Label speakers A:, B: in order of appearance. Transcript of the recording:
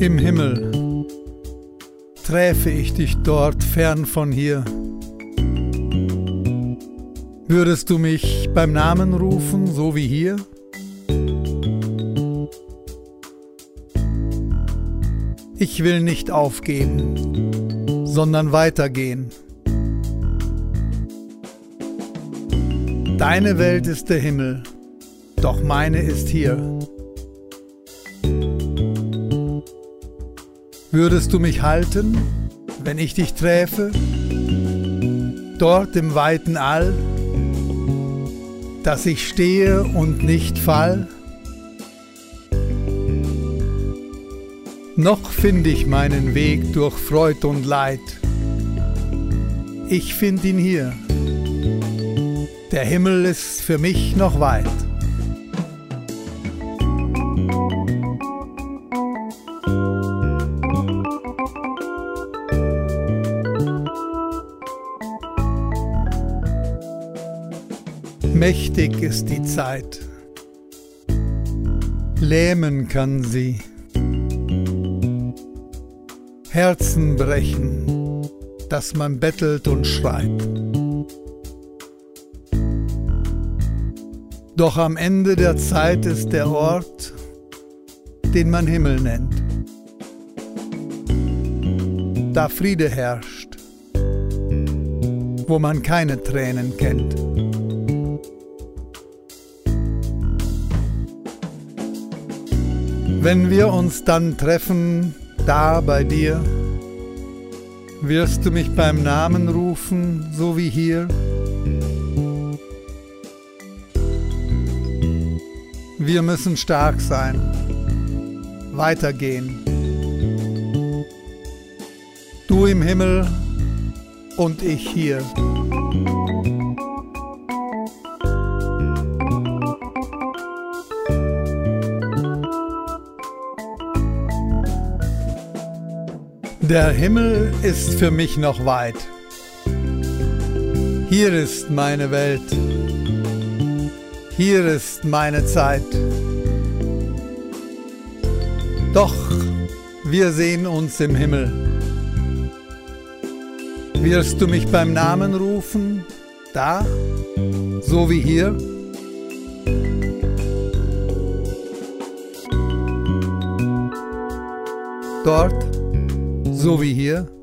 A: Im Himmel träfe ich dich dort fern von hier. Würdest du mich beim Namen rufen, so wie hier? Ich will nicht aufgeben, sondern weitergehen. Deine Welt ist der Himmel, doch meine ist hier. Würdest du mich halten, wenn ich dich träfe, dort im weiten All, dass ich stehe und nicht fall? Noch find ich meinen Weg durch Freud und Leid. Ich find ihn hier. Der Himmel ist für mich noch weit. Mächtig ist die Zeit, lähmen kann sie, Herzen brechen, dass man bettelt und schreit. Doch am Ende der Zeit ist der Ort, den man Himmel nennt, da Friede herrscht, wo man keine Tränen kennt. Wenn wir uns dann treffen, da bei dir, wirst du mich beim Namen rufen, so wie hier? Wir müssen stark sein, weitergehen. Du im Himmel und ich hier. Der Himmel ist für mich noch weit. Hier ist meine Welt. Hier ist meine Zeit. Doch wir sehen uns im Himmel. Wirst du mich beim Namen rufen, da, so wie hier? Dort, so wie hier?